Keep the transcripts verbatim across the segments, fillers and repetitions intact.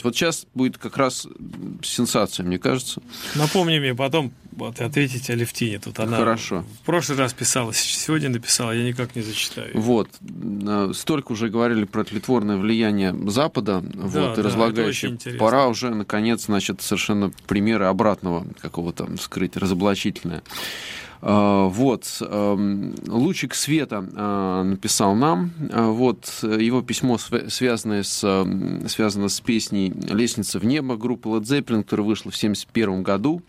Вот сейчас будет как раз сенсация, мне кажется. Напомни мне потом вот, ответить Алевтине. Тут она Хорошо. В прошлый раз писала, сегодня написала, я никак не зачитаю. Вот. Столько уже говорили про тлетворное влияние Запада, да, вот, и да, разлагающее. Пора уже, наконец, значит, совершенно примеры обратного какого-то скрыть, разоблачительное. Вот, лучик света написал нам, вот, его письмо связанное с, связано с песней «Лестница в небо» группы Led Zeppelin, которая вышла в семьдесят первом году.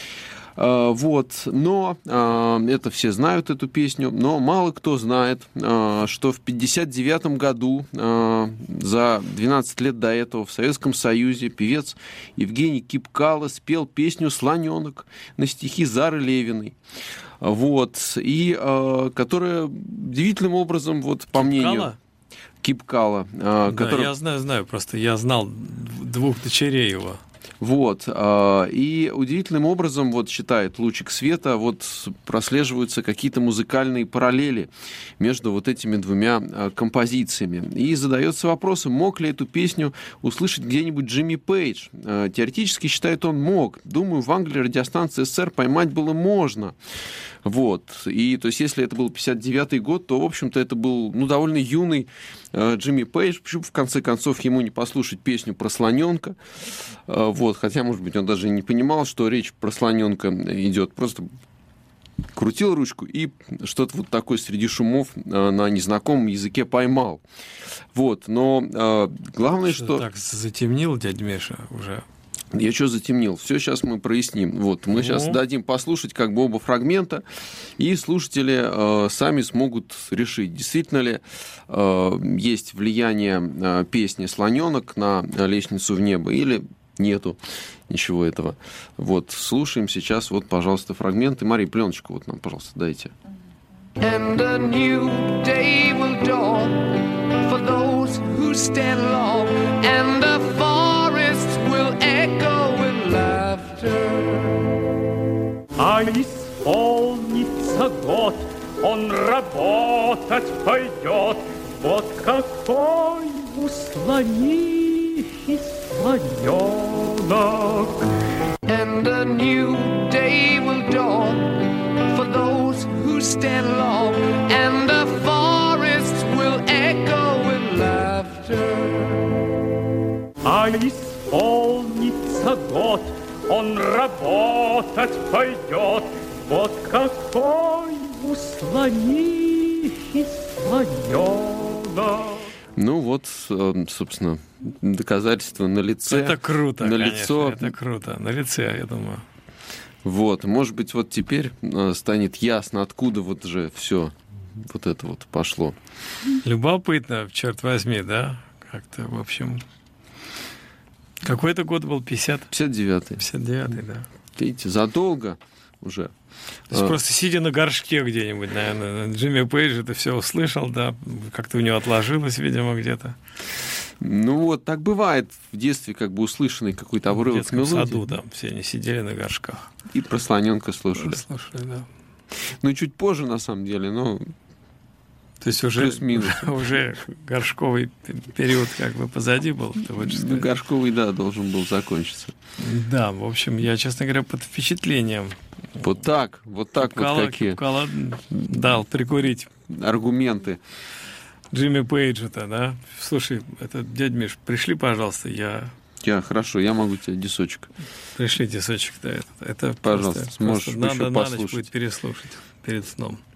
Вот, но это все знают, эту песню, но мало кто знает, что в пятьдесят девятом году, за двенадцать лет до этого, в Советском Союзе певец Евгений Кипкало спел песню «Слоненок» на стихи Зары Левиной. Вот, и э, которая удивительным образом, вот, по мнению Кипкало, э, да, который... я знаю, знаю, просто я знал двух дочерей его. Вот, э, и удивительным образом, вот, считает лучик света, вот, прослеживаются какие-то музыкальные параллели между вот этими двумя э, композициями. И задается вопросом, мог ли эту песню услышать где-нибудь Джимми Пейдж. Э, теоретически, считает он, мог. Думаю, в Англии радиостанции СССР поймать было можно. Вот, и, то есть, если это был пятьдесят девятый год, то, в общем-то, это был, ну, довольно юный э, Джимми Пейдж. Почему, в конце концов, ему не послушать песню про слоненка? Э, вот, хотя, может быть, он даже не понимал, что речь про слоненка идет. Просто крутил ручку и что-то вот такое среди шумов э, на незнакомом языке поймал. Вот, но э, главное, что... что... Так затемнил, дядь Миша, уже... Я что затемнил? Все сейчас мы проясним. Вот, мы ну. сейчас дадим послушать как бы оба фрагмента, и слушатели э, сами смогут решить, действительно ли э, есть влияние э, песни «Слоненок» на «Лестницу в небо» или нету ничего этого. Вот, слушаем сейчас, вот, пожалуйста, фрагменты. Мария, пленочку вот нам, пожалуйста, дайте. And a new day will dawn for those who stand long, and the forest will echo with laughter. А исполнится год, он работать пойдет, вот какой у слонихи слоненок. And a new day will dawn for those who stand long, and the forest will echo with laughter. А исполнится год, он работать пойдет, вот какой у слонихи слоненок. Ну вот, собственно, доказательства на лице. Это круто, на конечно, лицо. Это круто. На лице, я думаю. Вот, может быть, вот теперь станет ясно, откуда вот же все вот это вот пошло. Любопытно, черт возьми, да? Как-то, в общем... Какой это год был? пятьдесят? пятьдесят девятый. пятьдесят девятый, да. Видите, задолго уже. То есть а... просто сидя на горшке где-нибудь, наверное, Джимми Пейдж это все услышал, да, как-то у него отложилось, видимо, где-то. Ну вот, так бывает в детстве, как бы услышанный какой-то обрывок мелодии. В детском саду там все они сидели на горшках. И про слоненка слушали. Слушали, да. Ну, чуть позже, на самом деле, но... То есть уже, уже горшковый период как бы позади был? Ну, горшковый, да, должен был закончиться. Да, в общем, я, честно говоря, под впечатлением. Вот так, вот так Кипкало, вот какие. Кипкало дал прикурить. Аргументы. Джимми Пейджа-то, да? Слушай, это, дядь Миш, пришли, пожалуйста, я... Я, хорошо, я могу тебе дисочек. Пришли дисочек, да. Это, это пожалуйста, просто, сможешь просто надо еще на послушать. ночь будет переслушать перед сном.